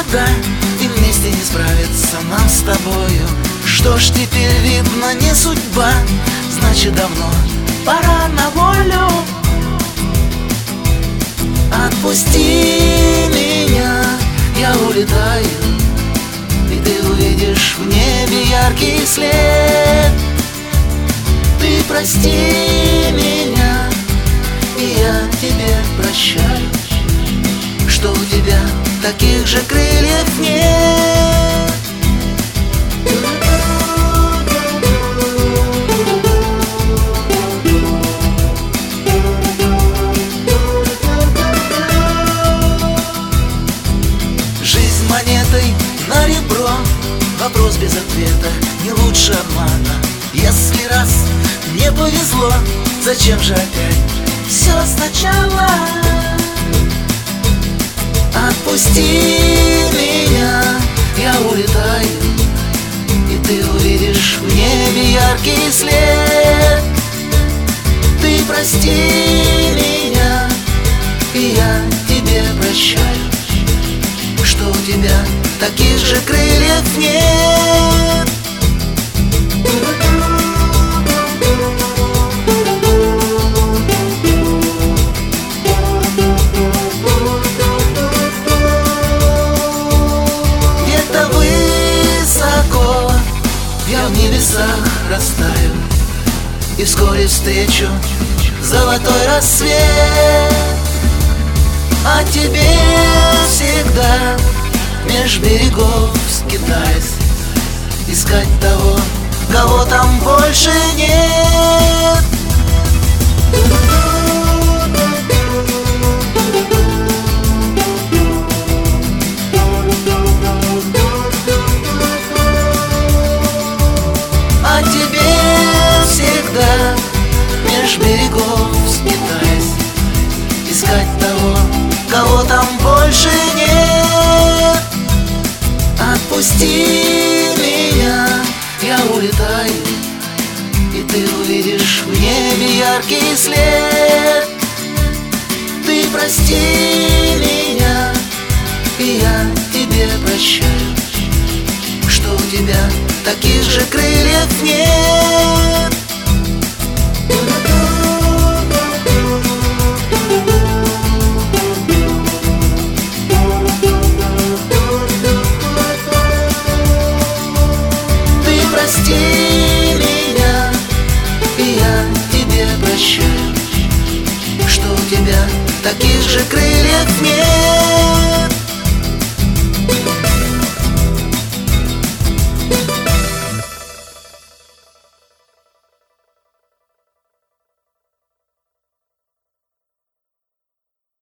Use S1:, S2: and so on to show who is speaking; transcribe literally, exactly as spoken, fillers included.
S1: вода, и вместе не справиться нам с тобою. Что ж теперь, видно, не судьба, значит давно пора на волю. Отпусти меня, я улетаю, и ты увидишь в небе яркий след. Ты прости меня, и я тебе прощаю, что у тебя таких же крыльев нет. Жизнь монетой на ребро, вопрос без ответа, не лучше обмана. Если раз не повезло, зачем же опять все сначала? Отпусти меня, я улетаю, и ты увидишь в небе яркий след. Ты прости меня, и я тебе прощаю, что у тебя таких же крыльев нет. Где-то высоко я в небесах растаю, и вскоре встречу золотой рассвет. А тебе всегда меж берегов скитаясь, искать того, кого там больше нет. А тебе всегда меж берегов скитаясь, искать того, кого там больше нет. Отпусти меня, я улетаю, и ты увидишь в небе яркий след. Ты прости меня, и я тебе прощаю, что у тебя таких же крыльев нет. Прости меня, и я тебе прощаю, что у тебя таких же крыльев нет.